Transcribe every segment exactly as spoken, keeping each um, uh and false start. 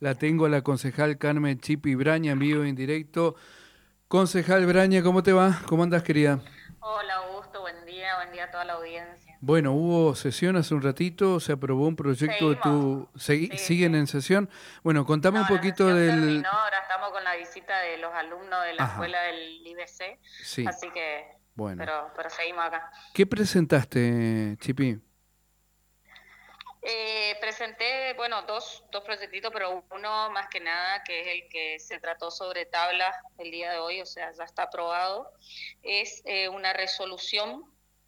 La tengo a la concejal Carmen Chipi Braña en vivo y en directo. Concejal Braña, ¿cómo te va? ¿Cómo andas, querida? Hola Augusto, buen día, buen día a toda la audiencia. Bueno, hubo sesión hace un ratito, se aprobó un proyecto de Seguimos, tu... segui- sí, sí. ¿Siguen en sesión? Bueno, contame un No, la poquito sesión del... terminó, ahora estamos con la visita de los alumnos de la Ajá, escuela del I B C, sí, así que, bueno. pero, pero seguimos acá. ¿Qué presentaste, Chipi? Eh, presenté, bueno, dos, dos proyectitos, pero uno más que nada, que es el que se trató sobre tablas el día de hoy, o sea, ya está aprobado, es eh, una resolución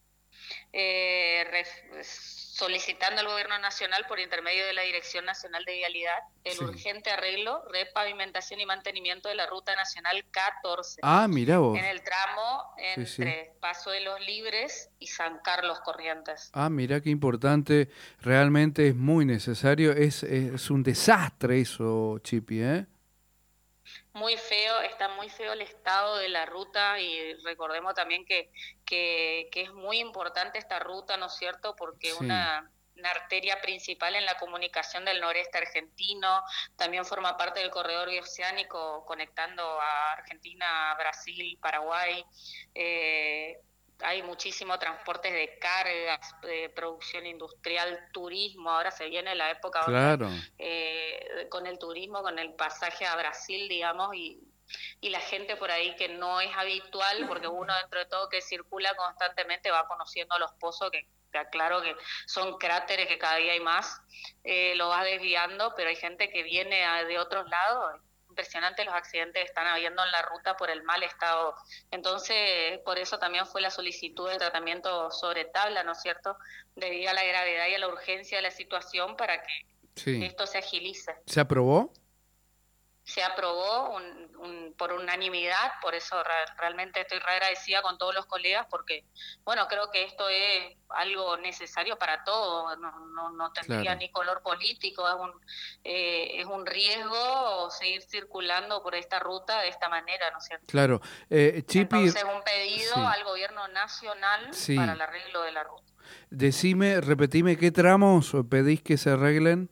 eh, re- solicitando al Gobierno Nacional, por intermedio de la Dirección Nacional de Vialidad, el Sí. urgente arreglo, repavimentación y mantenimiento de la Ruta Nacional catorce, Ah, mirá en vos. el tramo Sí, sí. entre Paso de los Libres y San Carlos Corrientes. Ah, mirá qué importante. Realmente es muy necesario. Es, es un desastre eso, Chipi, ¿eh? Muy feo, está muy feo el estado de la ruta y recordemos también que, que, que es muy importante esta ruta, ¿no es cierto? Porque Sí. una, una arteria principal en la comunicación del noreste argentino, también forma parte del corredor bioceánico conectando a Argentina, Brasil, Paraguay. Eh, hay muchísimo transportes de cargas, de producción industrial, turismo. Ahora se viene la época donde Claro. eh, con el turismo, con el pasaje a Brasil, digamos, y, y la gente por ahí que no es habitual, porque uno dentro de todo que circula constantemente va conociendo los pozos que te aclaro que son cráteres que cada día hay más, eh, lo vas desviando, pero hay gente que viene a, de otros lados. Impresionante los accidentes que están habiendo en la ruta por el mal estado. Entonces, por eso también fue la solicitud de tratamiento sobre tabla, ¿no es cierto? Debido a la gravedad y a la urgencia de la situación para que Sí. esto se agilice. ¿Se aprobó? Se aprobó un, un, por unanimidad, por eso re, realmente estoy re agradecida con todos los colegas, porque, bueno, creo que esto es algo necesario para todos, no, no, no tendría Claro, ni color político, es un, eh, es un riesgo seguir circulando por esta ruta de esta manera, ¿no es cierto? claro. Eh, Chipi, Entonces, un pedido sí, al gobierno nacional para sí. el arreglo de la ruta. Decime, repetime qué tramos pedís que se arreglen.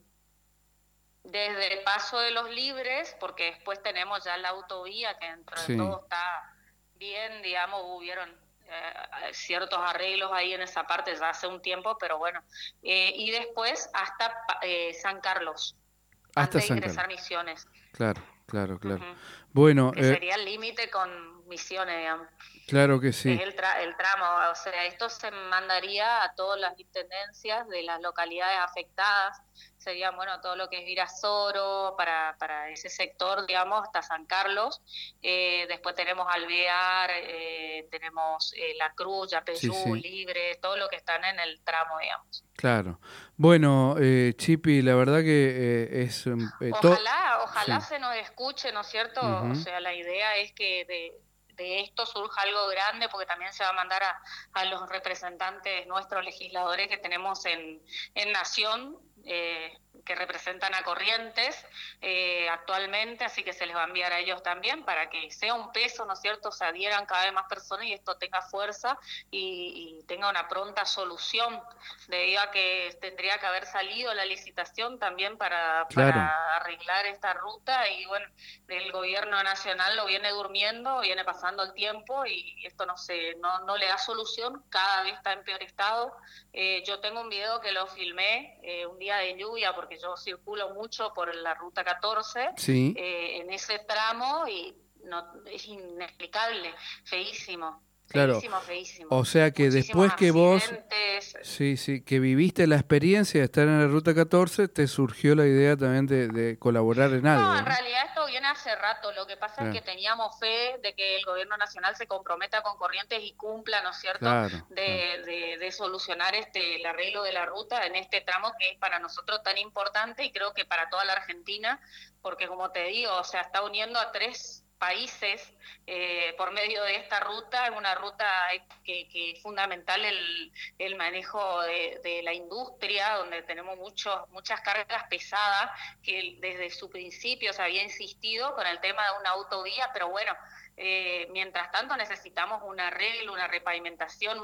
Desde Paso de los Libres, porque después tenemos ya la autovía, que dentro de Sí, todo está bien, digamos, hubieron eh, ciertos arreglos ahí en esa parte ya hace un tiempo, pero bueno. Eh, y después hasta eh, San Carlos, hasta antes de San Carlos. ingresar Misiones, Claro, claro, claro. uh-huh, Bueno, que eh, sería el límite con Misiones, digamos. claro que Es sí. el, tra el tramo, o sea, esto se mandaría a todas las intendencias de las localidades afectadas, sería, bueno, todo lo que es Virasoro, para, para ese sector, digamos, hasta San Carlos, eh, después tenemos Alvear, eh, tenemos eh, La Cruz, Sí, Yapeyú, sí, Libre, todo lo que están en el tramo, digamos. claro. Bueno, eh, Chipi, la verdad que eh, es todo. Ojalá, ojalá Sí. se nos escuche, ¿no es cierto? O Ujú. sea, la idea es que de, de esto surja algo grande, porque también se va a mandar a, a los representantes, nuestros legisladores que tenemos en, en Nación, eh, que representan a Corrientes eh, actualmente, así que se les va a enviar a ellos también para que sea un peso, ¿no es cierto? Se adhieran cada vez más personas y esto tenga fuerza y, y tenga una pronta solución, debido a que tendría que haber salido la licitación también para, Claro. para arreglar esta ruta y bueno, el gobierno nacional lo viene durmiendo, viene pasando el tiempo y esto no se, no, no le da solución, cada vez está en peor estado. Eh, yo tengo un video que lo filmé eh, un día de lluvia porque yo circulo mucho por la ruta catorce Sí. eh, en ese tramo y no, es inexplicable, feísimo, Claro. feísimo, feísimo. O sea que Muchísimos después que vos, accidentes. sí, sí, que viviste la experiencia de estar en la Ruta catorce, te surgió la idea también de, de colaborar en No, algo, en ¿no? realidad esto viene hace rato. Lo que pasa es Claro, que teníamos fe de que el gobierno nacional se comprometa con Corrientes y cumpla, ¿no es cierto?, claro, claro. de, de, de solucionar este el arreglo de la ruta en este tramo que es para nosotros tan importante y creo que para toda la Argentina, porque como te digo, o sea, está uniendo a tres países eh, por medio de esta ruta, una ruta que, que es fundamental el, el manejo de, de la industria, donde tenemos muchos, muchas cargas pesadas que desde su principio se había insistido con el tema de una autovía, pero bueno, eh, mientras tanto necesitamos un arreglo, una repavimentación,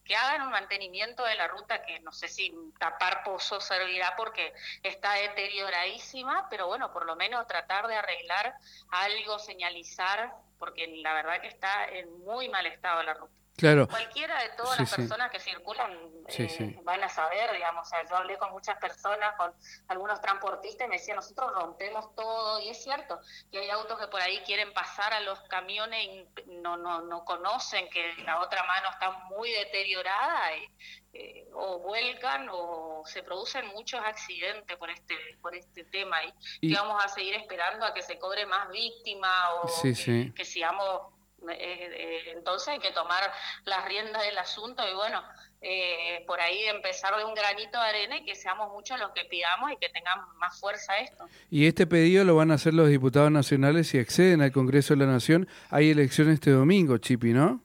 que hagan un mantenimiento de la ruta, que no sé si tapar pozos servirá porque está deterioradísima, pero bueno, por lo menos tratar de arreglar algo, señalizar, porque la verdad que está en muy mal estado la ruta. Claro. Cualquiera de todas Sí, las sí. personas que circulan Sí, eh, sí. van a saber, digamos, o sea, yo hablé con muchas personas, con algunos transportistas y me decían, nosotros rompemos todo, y es cierto, que hay autos que por ahí quieren pasar a los camiones y no, no, no conocen que la otra mano está muy deteriorada, y, eh, o vuelcan o se producen muchos accidentes por este, por este tema, y, y Y, vamos a seguir esperando a que se cobre más víctimas o sí, que, sí. que sigamos... Eh, eh, entonces hay que tomar las riendas del asunto y bueno, eh, por ahí empezar de un granito de arena y que seamos muchos los que pidamos y que tengan más fuerza esto. Y este pedido lo van a hacer los diputados nacionales si acceden al Congreso de la Nación. Hay elección este domingo, Chipi, ¿no?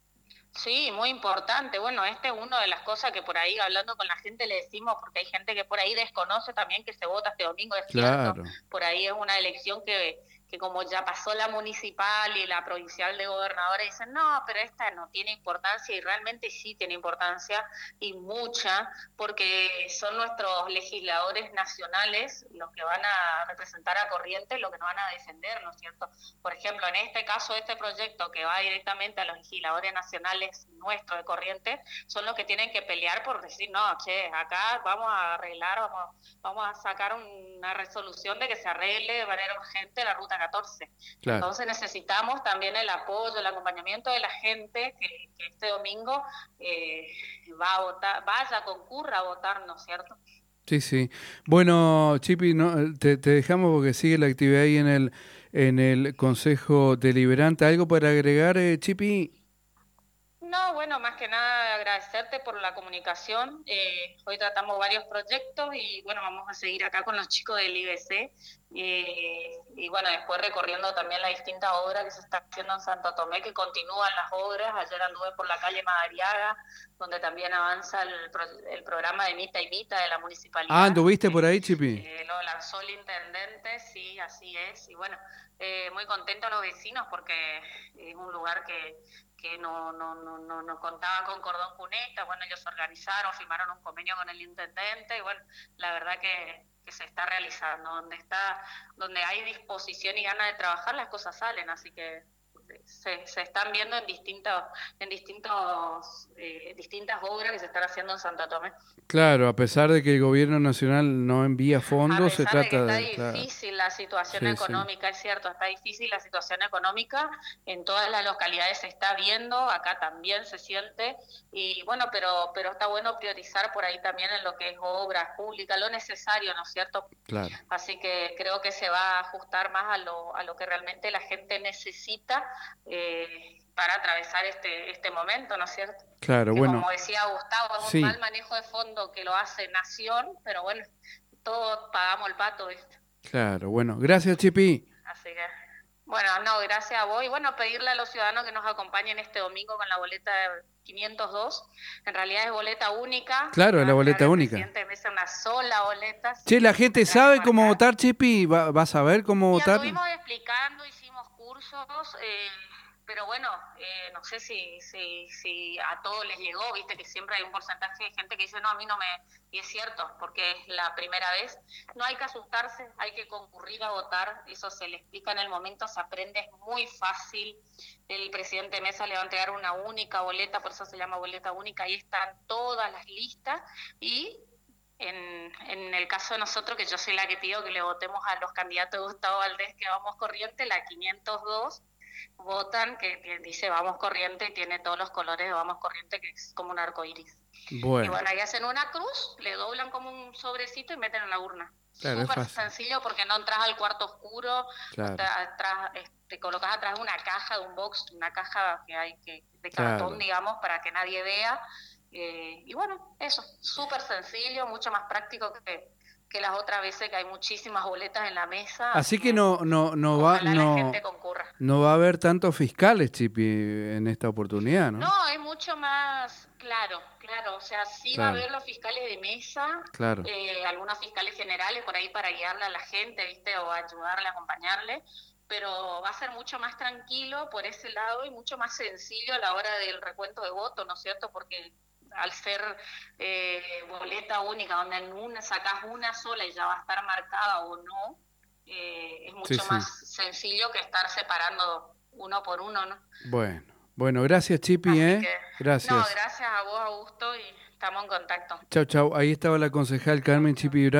Sí, muy importante. Bueno, este es una de las cosas que por ahí hablando con la gente le decimos, porque hay gente que por ahí desconoce también que se vota este domingo, es cierto. Claro. Por ahí es una elección que, que como ya pasó la municipal y la provincial de gobernadores, dicen, no, pero esta no tiene importancia, y realmente sí tiene importancia y mucha, porque son nuestros legisladores nacionales los que van a representar a Corrientes, los que nos van a defender, ¿no es cierto? Por ejemplo, en este caso, este proyecto que va directamente a los legisladores nacionales nuestros de Corrientes, son los que tienen que pelear por decir, no, che, acá vamos a arreglar, vamos, vamos a sacar una resolución de que se arregle de manera urgente la ruta catorce. Claro. Entonces necesitamos también el apoyo, el acompañamiento de la gente que, que este domingo eh, va a votar, vaya, concurra a votar, ¿no es cierto? Sí, sí. Bueno, Chipi, no, te, te dejamos porque sigue la actividad ahí en el, en el Consejo Deliberante. ¿Algo para agregar, eh, Chipi? No, bueno, más que nada agradecerte por la comunicación. Eh, hoy tratamos varios proyectos y bueno, vamos a seguir acá con los chicos del I B C eh, y bueno, después recorriendo también las distintas obras que se están haciendo en Santo Tomé, que continúan las obras. Ayer anduve por la calle Madariaga, donde también avanza el, pro, el programa de Mita y Mita de la municipalidad. Ah, ¿anduviste que, por ahí, Chipi? Eh, lo lanzó el intendente, sí, así es. Y bueno, eh, muy contentos los vecinos porque es un lugar que que no, no, no, no, no contaba con cordón cuneta. Bueno, ellos se organizaron, firmaron un convenio con el intendente y bueno, la verdad que, que se está realizando. Donde está, donde hay disposición y ganas de trabajar, las cosas salen, así que se, se están viendo en distintos, en distintos, eh, distintas obras que se están haciendo en Santa Tomé. Claro, a pesar de que el gobierno nacional no envía A fondos, se pesar de que trata está de... Claro. difícil la situación Sí, sí. económica, es cierto, está difícil la situación económica, en todas las localidades se está viendo, acá también se siente, y bueno, pero pero está bueno priorizar por ahí también en lo que es obras públicas, lo necesario, ¿no es cierto? Claro. Así que creo que se va a ajustar más a lo, a lo que realmente la gente necesita eh, para atravesar este, este momento, ¿no es cierto? Claro, Que bueno. como decía Gustavo, es Sí. un mal manejo de fondo que lo hace Nación, pero bueno, todos pagamos el pato, ¿viste? Claro, bueno. Gracias, Chipi. Así que, bueno, no, gracias a vos. Y bueno, pedirle a los ciudadanos que nos acompañen este domingo con la boleta de quinientos dos. En realidad es boleta única. Claro, es la boleta única. El presidente me hizo una sola boleta. Che, ¿la gente sabe cómo marcar. votar, Chipi? ¿Va, va a saber cómo Y votar? anduvimos explicando, hicimos cursos, eh, pero bueno, eh, no sé si, si, si a todos les llegó, viste que siempre hay un porcentaje de gente que dice, no, a mí no me... Y es cierto, porque es la primera vez. No hay que asustarse, hay que concurrir a votar, eso se le explica en el momento, se aprende, es muy fácil. El presidente Mesa le va a entregar una única boleta, por eso se llama boleta única, ahí están todas las listas y... En, en el caso de nosotros, que yo soy la que pido que le votemos a los candidatos de Gustavo Valdés, que vamos corriente, la quinientos dos, votan, que, que dice vamos corriente y tiene todos los colores de vamos corriente, que es como un arco iris. Bueno. Y bueno, ahí hacen una cruz, le doblan como un sobrecito y meten en la urna. Claro, súper sencillo porque no entras al cuarto oscuro, claro. te, atrás, te colocas atrás de una caja, de un box, una caja que hay que de cartón, claro. digamos, para que nadie vea. Eh, y bueno, eso, súper sencillo, mucho más práctico que, que las otras veces que hay muchísimas boletas en la mesa. Así, así que, que no no no va no, la gente concurra. No va a haber tantos fiscales, Chipi, en esta oportunidad, ¿no? No, es mucho más claro, claro, o sea, sí claro. Va a haber los fiscales de mesa, claro. eh, algunos fiscales generales por ahí para guiarle a la gente, ¿viste? O ayudarle, acompañarle, pero va a ser mucho más tranquilo por ese lado y mucho más sencillo a la hora del recuento de votos, ¿no es cierto? Porque al ser eh, boleta única, donde en una sacás una sola y ya va a estar marcada o no, eh, es mucho Sí, sí. más sencillo que estar separando uno por uno, ¿no? Bueno, bueno, gracias, Chipi, Así ¿eh? que, no, Gracias. gracias a vos, Augusto, y estamos en contacto. Chau, chau. Ahí estaba la concejal Carmen Chipi Durán.